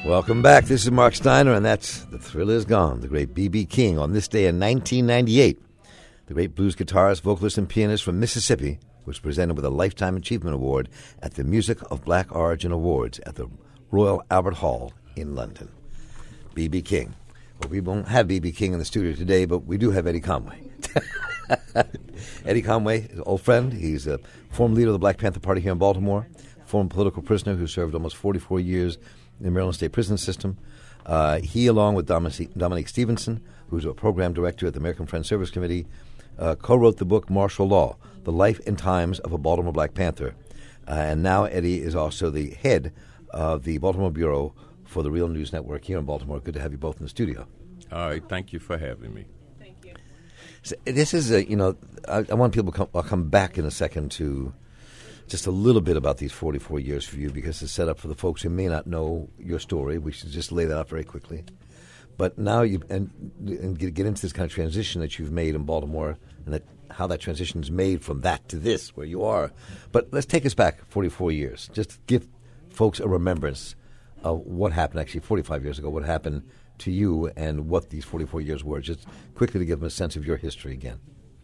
Welcome back. This is Mark Steiner, and that's The Thrill Is Gone, the great B.B. King. On this day in 1998, the great blues guitarist, vocalist, and pianist from Mississippi was presented with a Lifetime Achievement Award at the Music of Black Origin Awards at the Royal Albert Hall in London. B.B. King. Well, we won't have B.B. King in the studio today, but we do have Eddie Conway. Eddie Conway is an old friend. He's a former leader of the Black Panther Party here in Baltimore, former political prisoner who served almost 44 years in the Maryland State Prison System. He, along with Dominique Stevenson, who's a program director at the American Friends Service Committee, co-wrote the book Martial Law, The Life and Times of a Baltimore Black Panther. And now Eddie is also the head of the Baltimore Bureau for the Real News Network here in Baltimore. Good to have you both in the studio. All right. Thank you for having me. Thank you. So this is I want people to I'll come back in a second to just a little bit about these 44 years for you, because it's set up for the folks who may not know your story. We should just lay that out very quickly. But now and get into this kind of transition that you've made in Baltimore, and how that transition is made from that to this, where you are. But let's take us back 44 years. Just to give folks a remembrance of what happened, actually 45 years ago, what happened to you and what these 44 years were. Just quickly to give them a sense of your history again.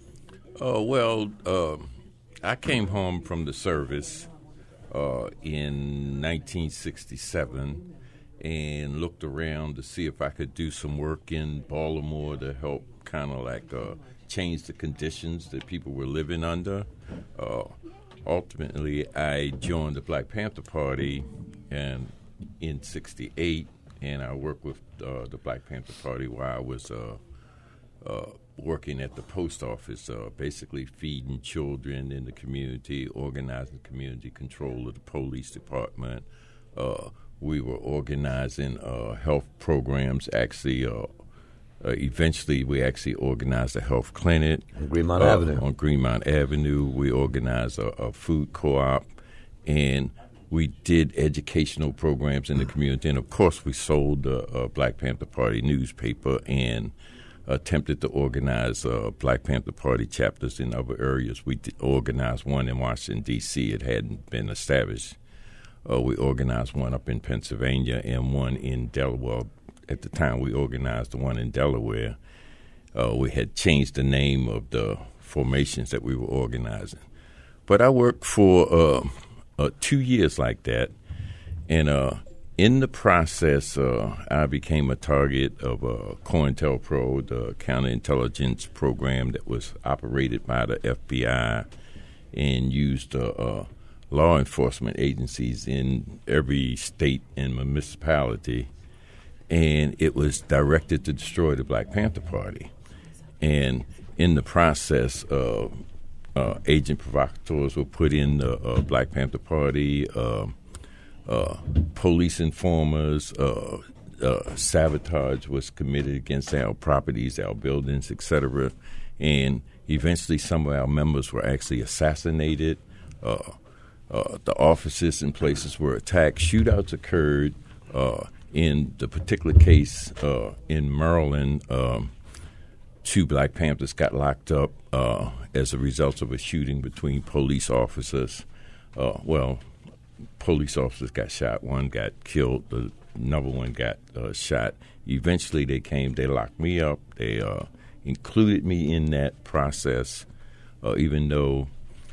I came home from the service in 1967 and looked around to see if I could do some work in Baltimore to help kind of like change the conditions that people were living under. Ultimately, I joined the Black Panther Party in '68, and I worked with the Black Panther Party while I was working at the post office, basically feeding children in the community, organizing community control of the police department. We were organizing health programs. Actually, eventually we actually organized a health clinic. On Greenmount Avenue. On Greenmount Avenue. We organized a food co-op, and we did educational programs in the community. And, of course, we sold the Black Panther Party newspaper and attempted to organize Black Panther Party chapters in other areas. We organized one in Washington, D.C. It hadn't been established. We organized one up in Pennsylvania and one in Delaware. At the time, we organized the one in Delaware. We had changed the name of the formations that we were organizing. But I worked for 2 years like that, and in the process, I became a target of COINTELPRO, the counterintelligence program that was operated by the FBI and used law enforcement agencies in every state and municipality, and it was directed to destroy the Black Panther Party. And in the process, agent provocateurs were put in the Black Panther Party, police informers, sabotage was committed against our properties, our buildings, etc. And eventually some of our members were actually assassinated. The offices and places were attacked. Shootouts occurred. In the particular case in Maryland, 2 Black Panthers got locked up as a result of a shooting between police officers. Police officers got shot. One got killed. Another one got shot. Eventually, they locked me up. They included me in that process, even though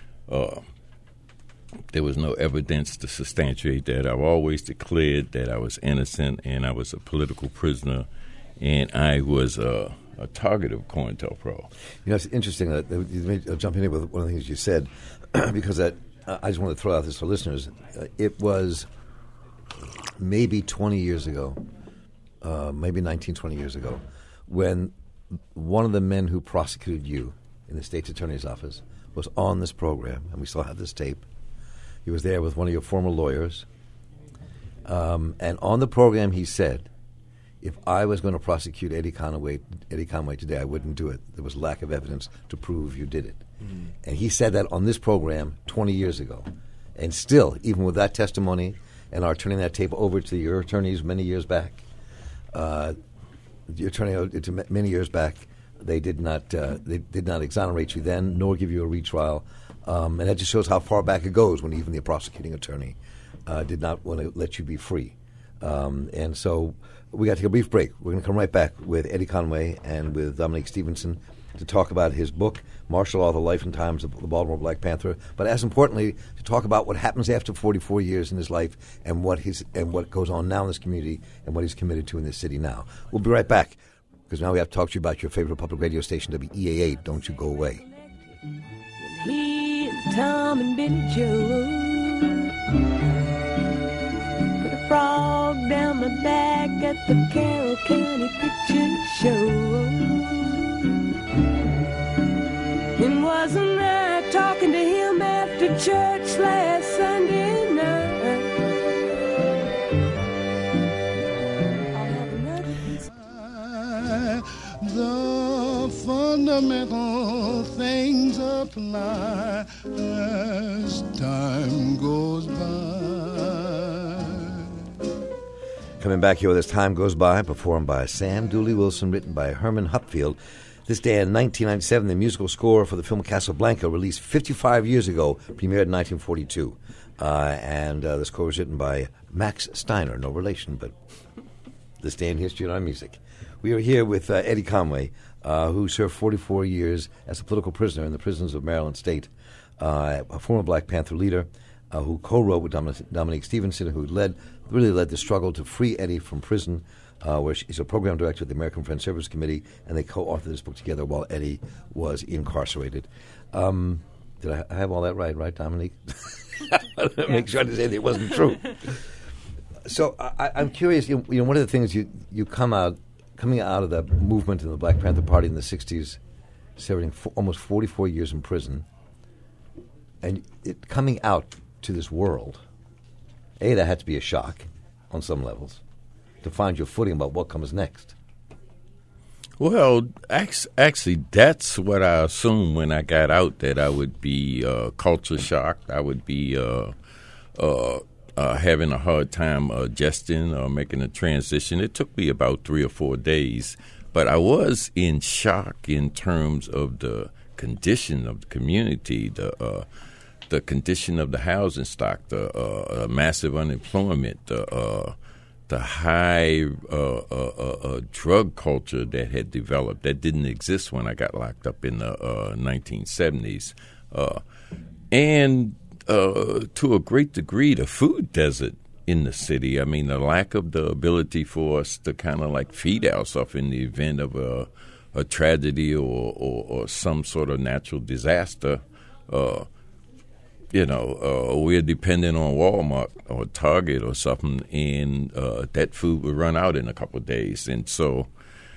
there was no evidence to substantiate that. I've always declared that I was innocent and I was a political prisoner, and I was a target of COINTELPRO. It's interesting that I'll jump in here with one of the things you said, because I just want to throw out this for listeners. It was maybe 20 years ago, maybe 19, 20 years ago, when one of the men who prosecuted you in the state's attorney's office was on this program, and we still have this tape. He was there with one of your former lawyers. And on the program he said, if I was going to prosecute Eddie Conway today, I wouldn't do it. There was lack of evidence to prove you did it. Mm. And he said that on this program 20 years ago. And still, even with that testimony and our turning that tape over to your attorneys many years back, many years back, they did not exonerate you then, nor give you a retrial. And that just shows how far back it goes when even the prosecuting attorney did not want to let you be free. And so we got to take a brief break. We're going to come right back with Eddie Conway and with Dominique Stevenson to talk about his book, Martial Law, The Life and Times of the Baltimore Black Panther, but as importantly, to talk about what happens after 44 years in his life and what goes on now in this community and what he's committed to in this city now. We'll be right back, because now we have to talk to you about your favorite public radio station, WEAA. Don't you go away. He and Tom and Benny Joe put a frog down my back at the Carroll County Picture Show. And wasn't I talking to him after church last Sunday night? The fundamental things apply as time goes by. Coming back here with As Time Goes By, performed by Sam Dooley Wilson, written by Herman Hupfield. This day in 1997, the musical score for the film Casablanca, released 55 years ago, premiered in 1942. And the score was written by Max Steiner, no relation, but this day in history and our music. We are here with Eddie Conway, who served 44 years as a political prisoner in the prisons of Maryland State, a former Black Panther leader who co-wrote with Dominique Stevenson, who really led the struggle to free Eddie from prison, where she's a program director of the American Friends Service Committee, and they co-authored this book together while Eddie was incarcerated. Did I have all that right, Dominique? Make sure to say that it wasn't true. So I'm curious. You know, one of the things you coming out of the movement in the Black Panther Party in the '60s, serving almost 44 years in prison, and coming out to this world. That had to be a shock on some levels, to find your footing about what comes next. Well, actually, that's what I assumed when I got out, that I would be culture shocked. I would be having a hard time adjusting or making a transition. It took me about 3 or 4 days, but I was in shock in terms of the condition of the community, the condition of the housing stock, the massive unemployment, the high drug culture that had developed that didn't exist when I got locked up in the 1970s. And to a great degree, the food desert in the city. I mean, the lack of the ability for us to kind of like feed ourselves in the event of a tragedy or some sort of natural disaster. We're dependent on Walmart or Target or something, and that food would run out in a couple of days. And so,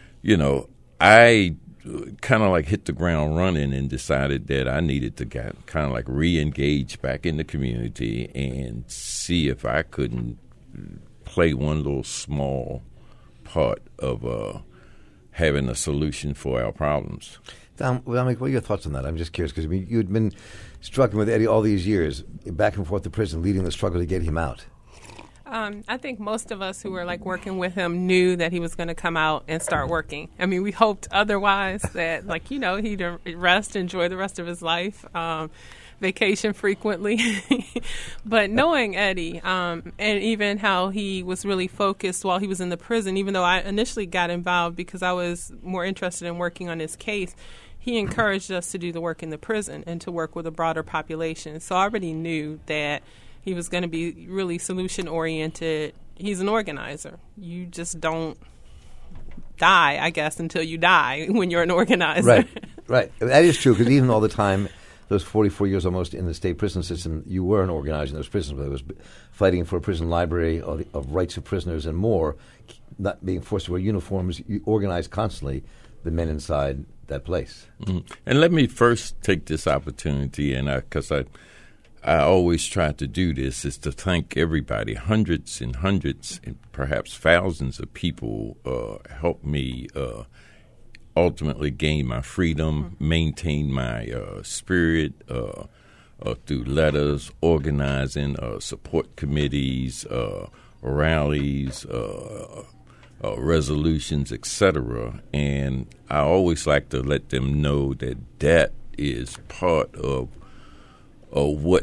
I kind of like hit the ground running and decided that I needed to kind of like re-engage back in the community and see if I couldn't play one little small part of having a solution for our problems. Dominic, what are your thoughts on that? I'm just curious, because you'd been struggling with Eddie all these years, back and forth to prison, leading the struggle to get him out. I think most of us who were like working with him knew that he was going to come out and start working. I mean, we hoped otherwise, that he'd rest, enjoy the rest of his life, vacation frequently. But knowing Eddie, and even how he was really focused while he was in the prison, even though I initially got involved because I was more interested in working on his case, he encouraged us to do the work in the prison and to work with a broader population. So I already knew that he was going to be really solution-oriented. He's an organizer. You just don't die, I guess, until you die when you're an organizer. Right. That is true, because even all the time, those 44 years almost in the state prison system, you were an organizer in those prisons, whether it was fighting for a prison library of rights of prisoners and more, not being forced to wear uniforms. You organized constantly the men inside that place. Mm-hmm. And let me first take this opportunity, and because I always try to do this, is to thank everybody. Hundreds and hundreds and perhaps thousands of people helped me ultimately gain my freedom, maintain my spirit through letters, organizing, support committees, rallies, resolutions, etc. And I always like to let them know that is part of what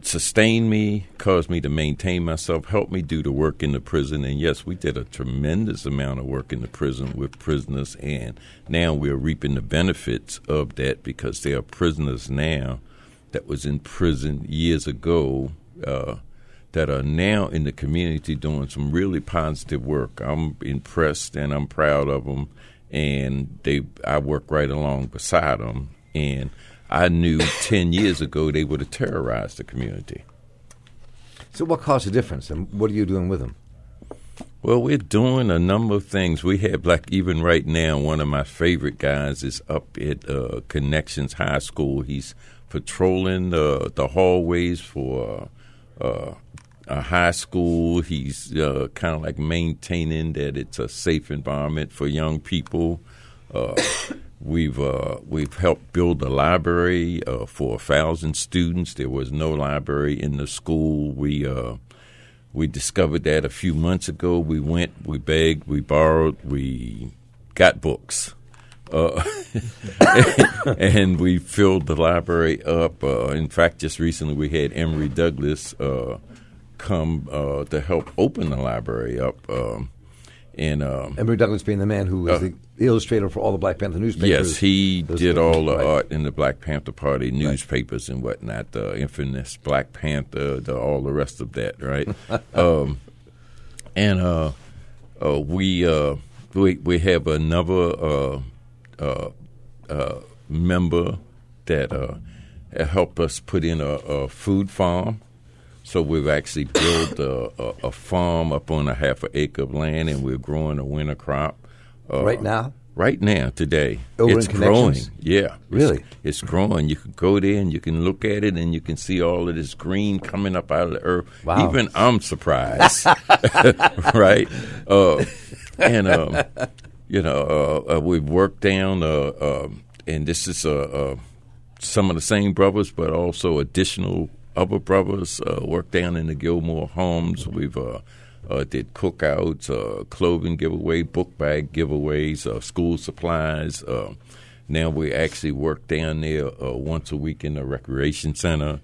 sustained me, caused me to maintain myself, helped me do the work in the prison. And yes, we did a tremendous amount of work in the prison with prisoners, and now we're reaping the benefits of that because there are prisoners now that was in prison years ago that are now in the community doing some really positive work. I'm impressed and I'm proud of them, and I work right along beside them. And I knew 10 years ago they would have terrorized the community. So what caused the difference, and what are you doing with them? Well, we're doing a number of things. We have, like, even right now, one of my favorite guys is up at Connections High School. He's patrolling the hallways for a high school. He's kind of like maintaining that it's a safe environment for young people. We've helped build a library for 1,000 students. There was no library in the school. We discovered that a few months ago. We went, we begged, we borrowed, we got books. And we filled the library up. In fact, just recently we had Emory Douglas come to help open the library up. Emory Douglas being the man who was the illustrator for all the Black Panther newspapers. Yes, he did all the art in the Black Panther Party newspapers and whatnot, the infamous Black Panther, all the rest of that, right? We have another member that helped us put in a food farm. So we've actually built a farm up on a half an acre of land, and we're growing a winter crop. Right now? Right now, today. Over it's in growing. Connections? Yeah. Really? It's growing. You can go there and you can look at it and you can see all of this green coming up out of the earth. Wow. Even I'm surprised. Right? We've worked down, and this is some of the same brothers, but also additional other brothers work down in the Gilmore homes. We've did cookouts, clothing giveaway, book bag giveaways, school supplies. Now we actually work down there once a week in the recreation center.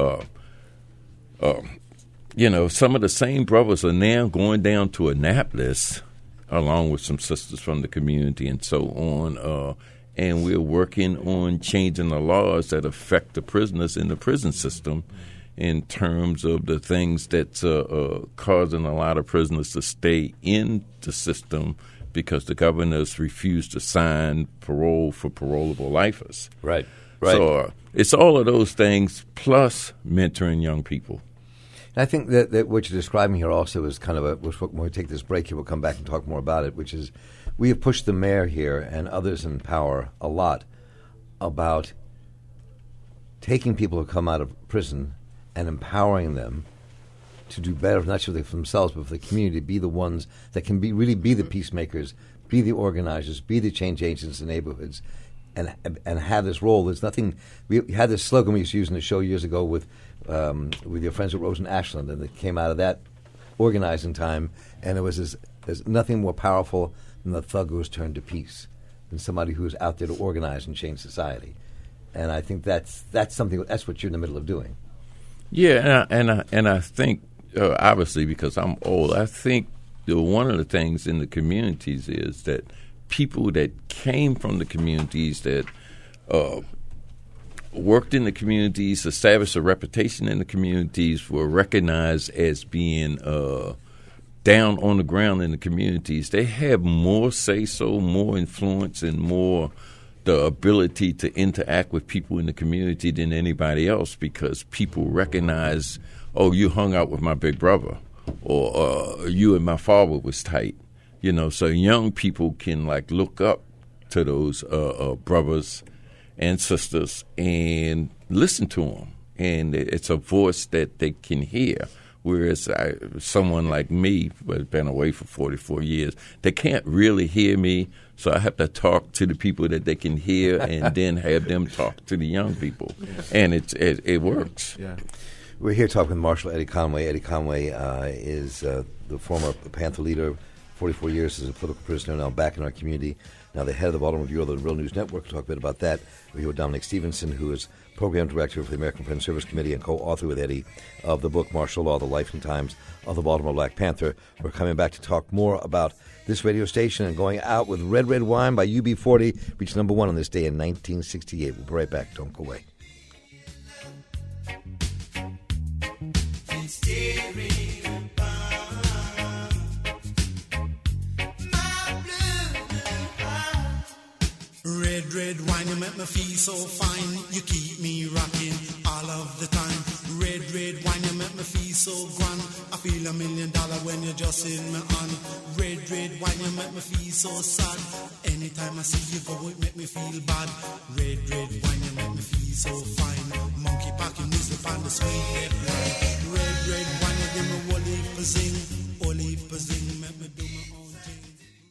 Some of the same brothers are now going down to Annapolis, along with some sisters from the community and so on. And we're working on changing the laws that affect the prisoners in the prison system in terms of the things that's causing a lot of prisoners to stay in the system because the governors refuse to sign parole for parolable lifers. Right. So it's all of those things plus mentoring young people. And I think that what you're describing here also is kind of when we take this break here, we'll come back and talk more about it, which is we have pushed the mayor here and others in power a lot about taking people who come out of prison and empowering them to do better, not just for themselves, but for the community, be the ones that can really be the peacemakers, be the organizers, be the change agents in neighborhoods, and have this role. There's nothing. We had this slogan we used to use in the show years ago with your friends at Rose and Ashland, and it came out of that organizing time, and it was there's nothing more powerful than the thug who was turned to peace, than somebody who is out there to organize and change society. And I think that's something. That's what you're in the middle of doing. Yeah, and I think obviously because I'm old, I think one of the things in the communities is that people that came from the communities that worked in the communities, established a reputation in the communities, were recognized as being down on the ground in the communities. They have more say-so, more influence, and more the ability to interact with people in the community than anybody else because people recognize, oh, you hung out with my big brother, or you and my father was tight. So young people can look up to those brothers and sisters and listen to them, and it's a voice that they can hear. Whereas someone like me, who has been away for 44 years, they can't really hear me, so I have to talk to the people that they can hear and then have them talk to the young people. And it works. Yeah. We're here talking with Marshal Eddie Conway. Eddie Conway is the former Panther leader, 44 years as a political prisoner, now back in our community. now the head of the Baltimore Bureau of the Real News Network. We'll talk a bit about that. We're here with Dominic Stevenson, who is Program Director for the American Friends Service Committee and co-author with Eddie of the book Martial Law, The Life and Times of the Baltimore Black Panther. We're coming back to talk more about this radio station and going out with Red Red Wine by UB40, reached number 1 on this day in 1968. We'll be right back. Don't go away. Red, red wine, you make me feel so fine. You keep me rocking all of the time. Red, red wine, you make me feel so grand. I feel $1 million when you're just in my hand. Red, red wine, you make me feel so sad. Anytime I see you go, it make me feel bad. Red, red wine, you make me feel so fine. Monkey packing music on the sweet red wine. Red, red wine, you give me whole heap of zing. Whole heap of zing, make me do my own thing.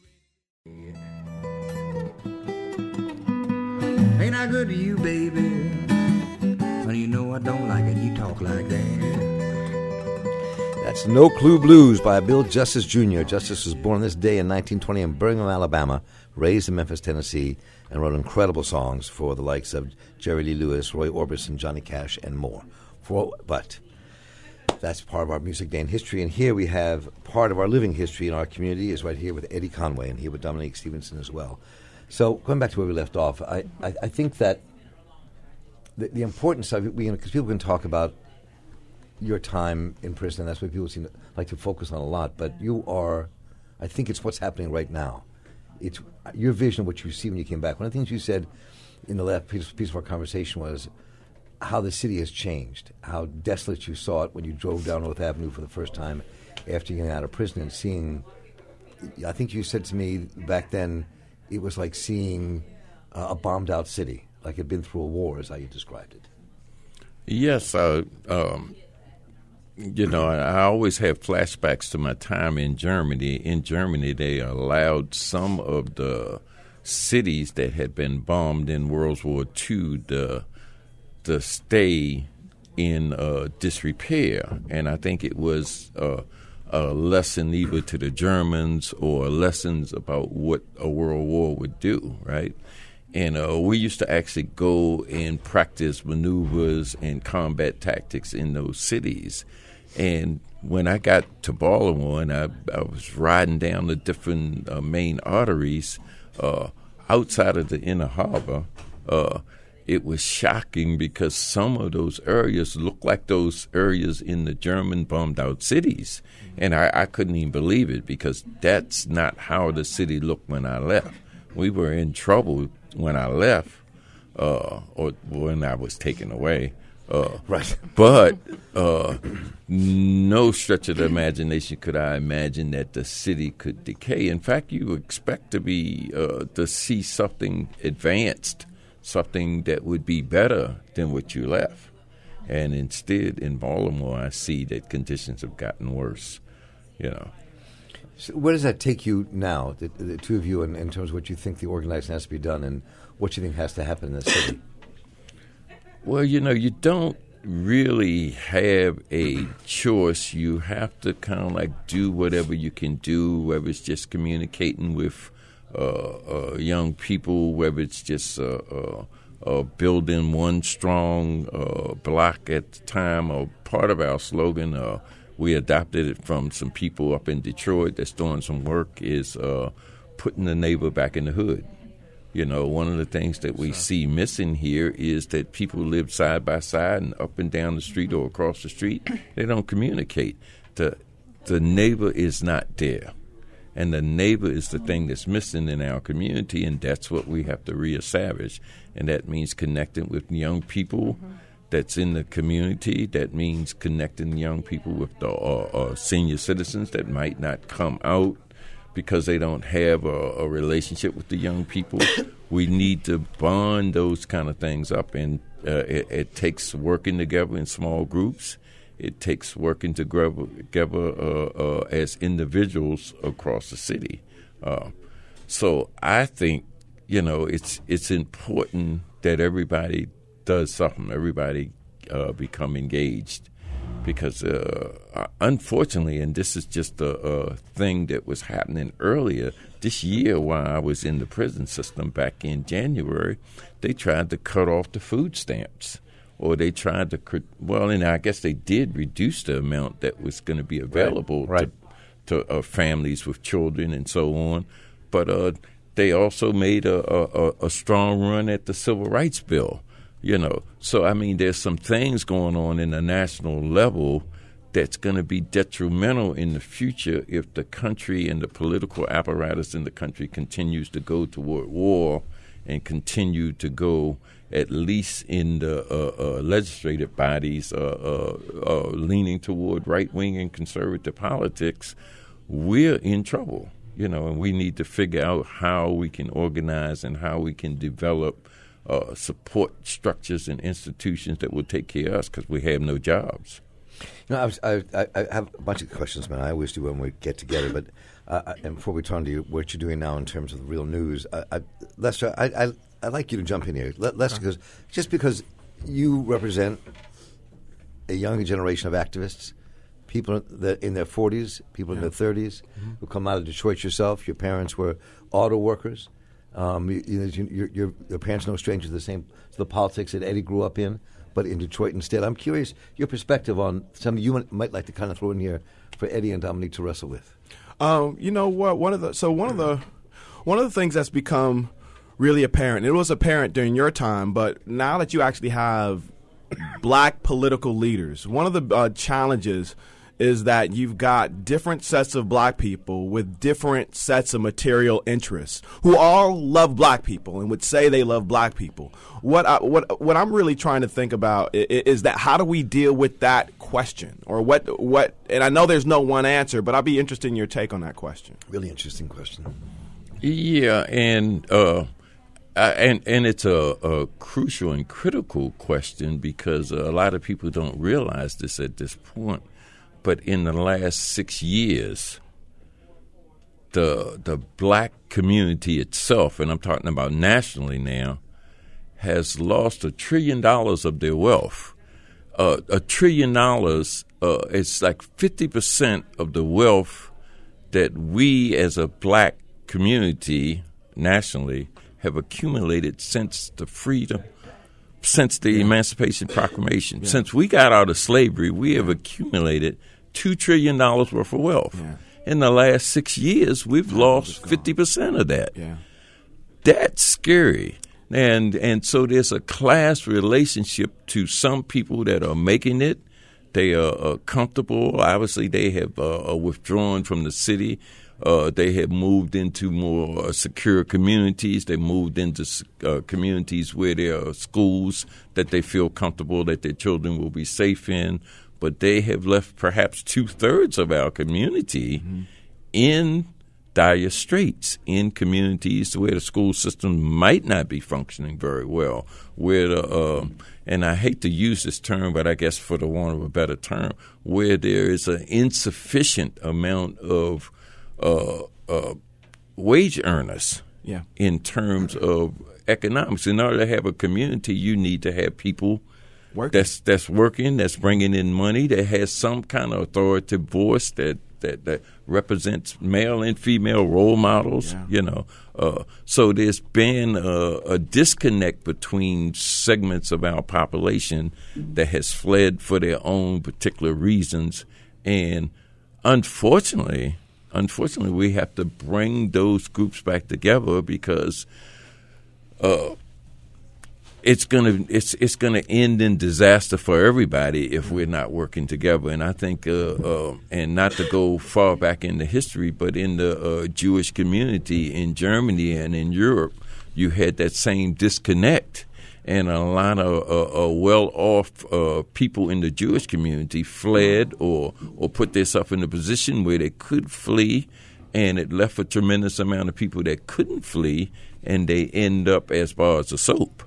Ain't I good to you, baby? But you know I don't like it. You talk like that. That's No Clue Blues by Bill Justice Jr. Justice was born this day in 1920 in Birmingham, Alabama, raised in Memphis, Tennessee, and wrote incredible songs for the likes of Jerry Lee Lewis, Roy Orbison, Johnny Cash, and more. But that's part of our Music Day in History, and here we have part of our living history in our community is right here with Eddie Conway, and here with Dominique Stevenson as well. So going back to where we left off, I think that the importance of it, because people can talk about your time in prison, and that's what people seem to like to focus on a lot, but you are, I think it's what's happening right now. It's your vision of what you see when you came back. One of the things you said in the last piece of our conversation was how the city has changed, how desolate you saw it when you drove down North Avenue for the first time after getting out of prison and seeing, I think you said to me back then, it was like seeing a bombed-out city, like it had been through a war, is how you described it. Yes, I always have flashbacks to my time in Germany. In Germany, they allowed some of the cities that had been bombed in World War II to stay in disrepair, and I think it was a lesson either to the Germans or lessons about what a world war would do, right? And we used to actually go and practice maneuvers and combat tactics in those cities. And when I got to Baltimore and I was riding down the different main arteries outside of the inner harbor, it was shocking because some of those areas looked like those areas in the German bombed-out cities. And I couldn't even believe it because that's not how the city looked when I left. We were in trouble when I left or when I was taken away. Right. But no stretch of the imagination could I imagine that the city could decay. In fact, you expect to see something advanced, something that would be better than what you left. And instead, in Baltimore, I see that conditions have gotten worse, So where does that take you now, the two of you, in terms of what you think the organizing has to be done and what you think has to happen in the city? Well, you don't really have a choice. You have to kind of like do whatever you can do, whether it's just communicating with young people, whether it's just building one strong block at the time. Or part of our slogan, we adopted it from some people up in Detroit that's doing some work, is putting the neighbor back in the hood. One of the things that we see missing here is that people live side by side and up and down the street or across the street. They don't communicate. The neighbor is not there. And the neighbor is the thing that's missing in our community, and that's what we have to reestablish. And that means connecting with young people that's in the community. That means connecting young people with the senior citizens that might not come out because they don't have a relationship with the young people. We need to bond those kind of things up, and it takes working together in small groups. It takes working together as individuals across the city. So I think, it's important that everybody does something, everybody become engaged. Because unfortunately, and this is just a thing that was happening earlier, this year, while I was in the prison system back in January, they tried to cut off the food stamps. Or they tried to, and I guess they did reduce the amount that was going to be available to families with children and so on. But they also made a strong run at the Civil Rights Bill, So, I mean, there's some things going on in the national level that's going to be detrimental in the future if the country and the political apparatus in the country continues to go toward war and continue to go, at least in the legislative bodies, leaning toward right-wing and conservative politics. We're in trouble, and we need to figure out how we can organize and how we can develop support structures and institutions that will take care of us because we have no jobs. I have a bunch of questions, man. I always do when we get together. But and before we turn to you, what you're doing now in terms of the real news, Lester, I'd like you to jump in here, Lester, because you represent a younger generation of activists, people that in their 40s, people in their 30s, who come out of Detroit yourself. Your parents were auto workers. Your parents are no stranger to the politics that Eddie grew up in, but in Detroit instead. I'm curious your perspective on something you might like to kind of throw in here for Eddie and Dominique to wrestle with. You know what? One of the things that's become really apparent. It was apparent during your time, but now that you actually have black political leaders, one of the challenges is that you've got different sets of black people with different sets of material interests who all love black people and would say they love black people. What I'm really trying to think about is that how do we deal with that question, or what? And I know there's no one answer, but I'd be interested in your take on that question. Really interesting question. Yeah, and it's a crucial and critical question because a lot of people don't realize this at this point. But in the last 6 years, the black community itself, and I'm talking about nationally now, has lost $1 trillion of their wealth. $1 trillion is like 50% of the wealth that we as a black community nationally have accumulated since the freedom, since the Emancipation Proclamation. Yeah. Since we got out of slavery, we have accumulated $2 trillion worth of wealth. Yeah. In the last 6 years, we've lost 50% of that. Yeah. That's scary. And so there's a class relationship to some people that are making it. They are comfortable. Obviously, they have withdrawn from the city. They have moved into more secure communities. They moved into communities where there are schools that they feel comfortable that their children will be safe in. But they have left perhaps 2/3 of our community in dire straits, in communities where the school system might not be functioning very well, where and I hate to use this term, but I guess for the want of a better term, where there is an insufficient amount of wage earners in terms of economics. In order to have a community, you need to have people that's working, that's bringing in money, that has some kind of authoritative voice that represents male and female role models, So there's been a disconnect between segments of our population that has fled for their own particular reasons. And unfortunately, we have to bring those groups back together because it's gonna end in disaster for everybody if we're not working together. And I think, and not to go far back into history, but in the Jewish community in Germany and in Europe, you had that same disconnect. And a lot of well-off people in the Jewish community fled or put themselves in a position where they could flee, and it left a tremendous amount of people that couldn't flee, and they end up as bars of soap.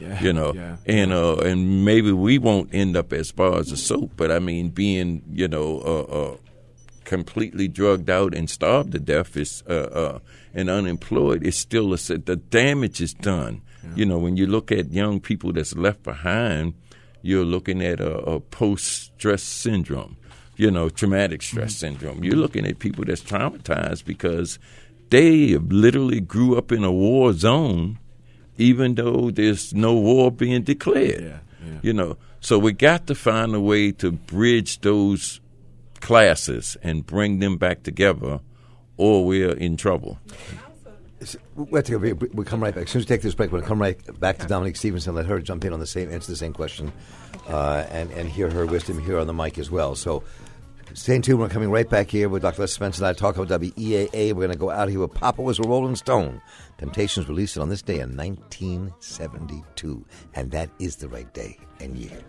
And maybe we won't end up as bars of soap, but I mean, being completely drugged out and starved to death is and unemployed is still the damage is done. Yeah. When you look at young people that's left behind, you're looking at a post-stress syndrome, traumatic stress syndrome. You're looking at people that's traumatized because they literally grew up in a war zone, even though there's no war being declared. So we got to find a way to bridge those classes and bring them back together, or we're in trouble. We'll come right back. As soon as we take this break, we'll come right back to Dominique Stevenson. Let her jump in on answer the same question, and hear her wisdom here on the mic as well. So stay tuned. We're coming right back here with Dr. Les Spencer and I talk about WEAA. We're going to go out here with Papa Was a Rolling Stone. Temptations released it on this day in 1972, and that is the right day and year.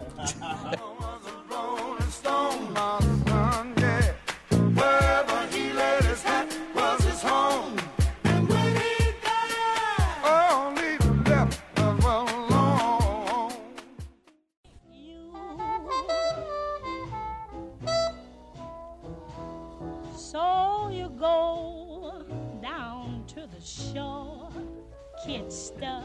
So you go down to the shore, kid stuff.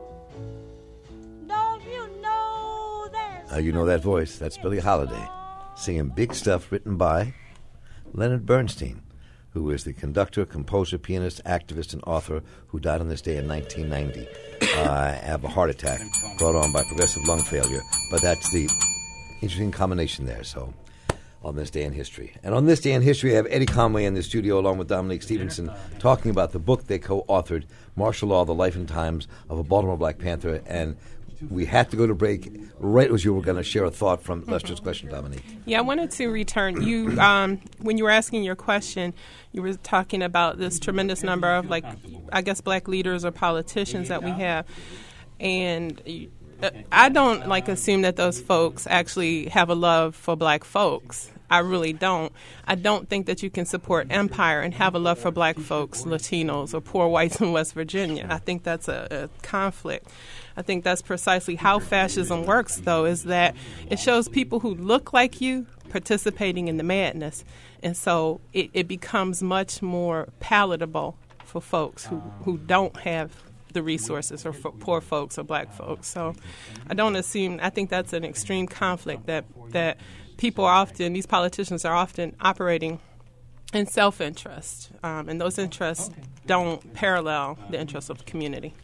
Don't you know that? You know that voice. That's Billie Holiday singing Big Stuff, written by Leonard Bernstein, who is the conductor, composer, pianist, activist, and author who died on this day in 1990 of a heart attack brought on by progressive lung failure. But that's the interesting combination there. So on this day in history. And on this day in history, I have Eddie Conway in the studio along with Dominique Stevenson talking about the book they co-authored, Martial Law, The Life and Times of a Baltimore Black Panther. And we had to go to break right as you were going to share a thought from Lester's question, Dominique. Yeah, I wanted to return. You, when you were asking your question, you were talking about this tremendous number of, black leaders or politicians that we have. And I don't, assume that those folks actually have a love for black folks. I really don't. I don't think that you can support empire and have a love for black folks, Latinos, or poor whites in West Virginia. I think that's a conflict. I think that's precisely how fascism works, though, is that it shows people who look like you participating in the madness. And so it becomes much more palatable for folks who don't have the resources, or for poor folks or black folks. So I don't assume, I think that's an extreme conflict that people are often, these politicians are often operating in self-interest, and those interests don't parallel the interests of the community.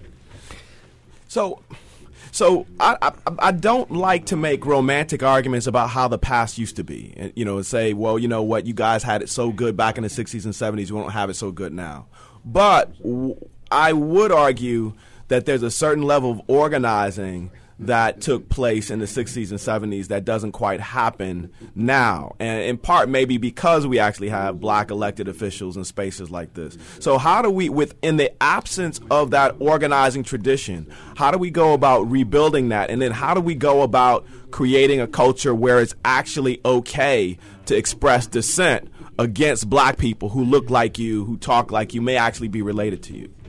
So I don't like to make romantic arguments about how the past used to be, and say, well, you know what, you guys had it so good back in the 60s and 70s, we don't have it so good now. But I would argue that there's a certain level of organizing that took place in the 60s and 70s that doesn't quite happen now. And in part maybe because we actually have black elected officials in spaces like this. So how do we, in the absence of that organizing tradition, how do we go about rebuilding that? And then how do we go about creating a culture where it's actually okay to express dissent against black people who look like you, who talk like you, may actually be related to you?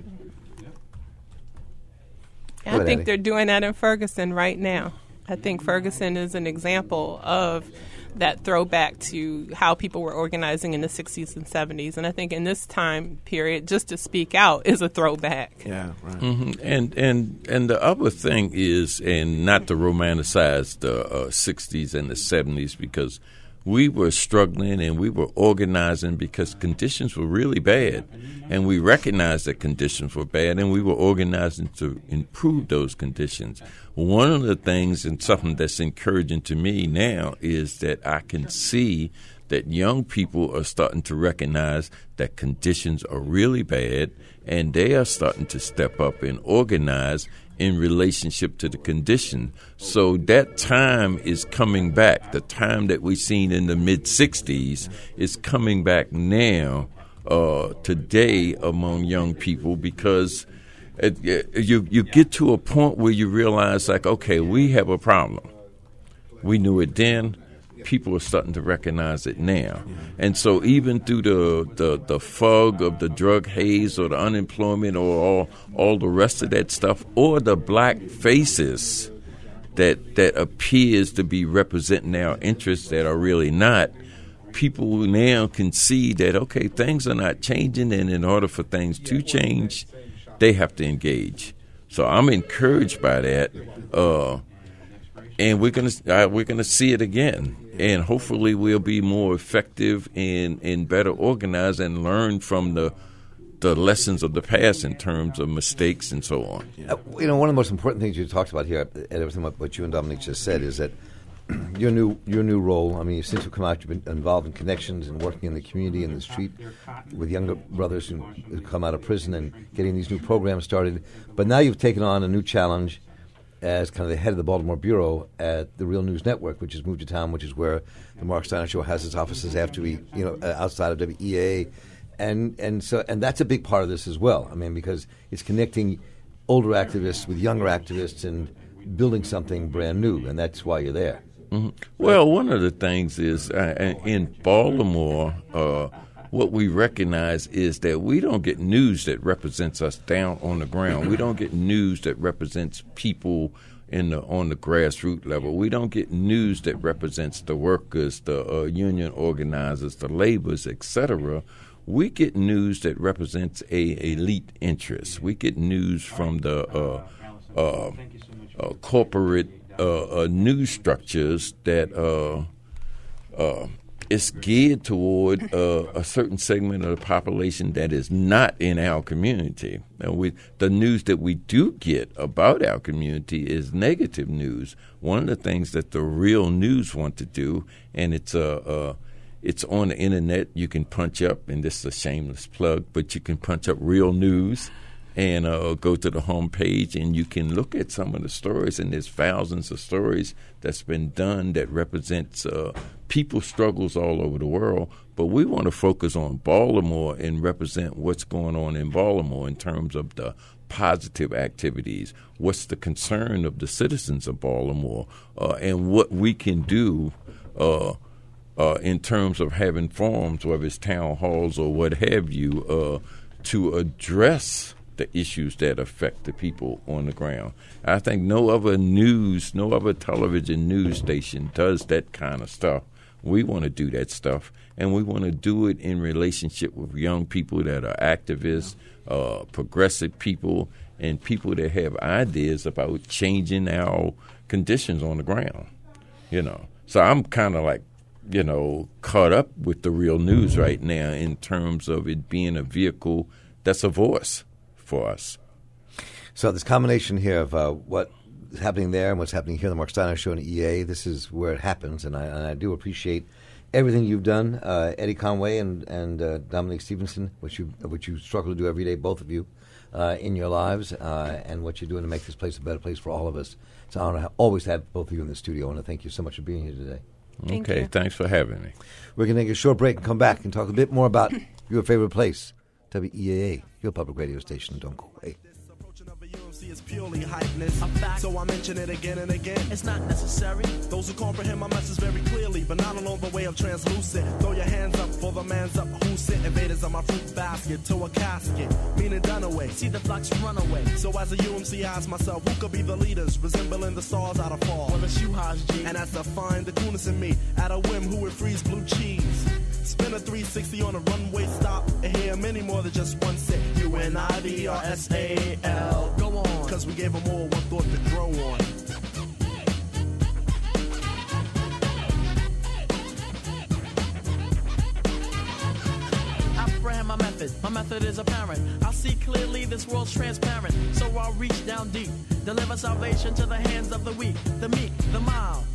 I think they're doing that in Ferguson right now. I think Ferguson is an example of that throwback to how people were organizing in the 60s and 70s. And I think in this time period, just to speak out is a throwback. Yeah, right. Mm-hmm. And the other thing is, and not to romanticize the 60s and the 70s, because we were struggling and we were organizing because conditions were really bad. And we recognized that conditions were bad, and we were organizing to improve those conditions. One of the things, and something that's encouraging to me now, is that I can see that young people are starting to recognize that conditions are really bad, and they are starting to step up and organize in relationship to the condition. So that time is coming back. The time that we seen in the mid-'60s is coming back now, today, among young people, because you get to a point where you realize, okay, we have a problem. We knew it then. People are starting to recognize it now. And so even through the fog of the drug haze or the unemployment or all the rest of that stuff, or the black faces that appears to be representing our interests that are really not, people now can see that, okay, things are not changing, and in order for things to change, they have to engage. So I'm encouraged by that, and we're gonna see it again, and hopefully we'll be more effective and better organized and learn from the the lessons of the past in terms of mistakes and so on. One of the most important things you talked about here, and everything what you and Dominique just said, is that your new role. I mean, since you've come out, you've been involved in connections and working in the community, in the street, with younger brothers who come out of prison and getting these new programs started. But now you've taken on a new challenge as kind of the head of the Baltimore bureau at the Real News Network, which has moved to town, which is where the Mark Steiner Show has its offices after we, outside of WEA. And that's a big part of this as well. I mean, because it's connecting older activists with younger activists and building something brand new, and that's why you're there. Mm-hmm. Well, one of the things is in Baltimore, what we recognize is that we don't get news that represents us down on the ground. We don't get news that represents people on the grassroots level. We don't get news that represents the workers, the union organizers, the laborers, etc. We get news that represents a elite interest. We get news from the corporate news structures that is geared toward a certain segment of the population that is not in our community. Now, the news that we do get about our community is negative news. One of the things that the Real News want to do, and it's on the internet. You can punch up, and this is a shameless plug, but you can punch up Real News and go to the homepage, and you can look at some of the stories, and there's thousands of stories that's been done that represents people's struggles all over the world. But we want to focus on Baltimore and represent what's going on in Baltimore in terms of the positive activities, what's the concern of the citizens of Baltimore, and what we can do in terms of having forums, whether it's town halls or what have you, to address the issues that affect the people on the ground. I think no other television news station does that kind of stuff. We want to do that stuff, and we want to do it in relationship with young people that are activists, progressive people, and people that have ideas about changing our conditions on the ground. So I'm kind of like, caught up with the Real News right now in terms of it being a vehicle that's a voice for us. So this combination here of what's happening there and what's happening here on the Mark Steiner Show in EA, this is where it happens, and I do appreciate everything you've done, Eddie Conway and Dominique Stevenson, which you struggle to do every day, both of you, in your lives, and what you're doing to make this place a better place for all of us. It's an honor to always have both of you in the studio. I want to thank you so much for being here today. Okay, thanks for having me. We're going to take a short break and come back and talk a bit more about your favorite place, WEAA, your public radio station. Don't go away. It's purely hypeness. A fact. So I mention it again and again. It's not necessary. Those who comprehend my message very clearly, but not along the way of translucent. Throw your hands up for the man's up who sent invaders on my fruit basket to a casket, meaning done away. See the flocks run away. So as a UMC, I ask myself, who could be the leaders, resembling the stars out of fall? Well, it's you, Haj G. And as to find the coolness in me, at a whim, who would freeze blue cheese? Spin a 360 on a runway stop and hear many more than just one set. UNIDRSAL. Go on, cause we gave them all one thought to grow on. My method is apparent. I see clearly this world's transparent. So I'll reach down deep, deliver salvation to the hands of the weak, the meek, the mild.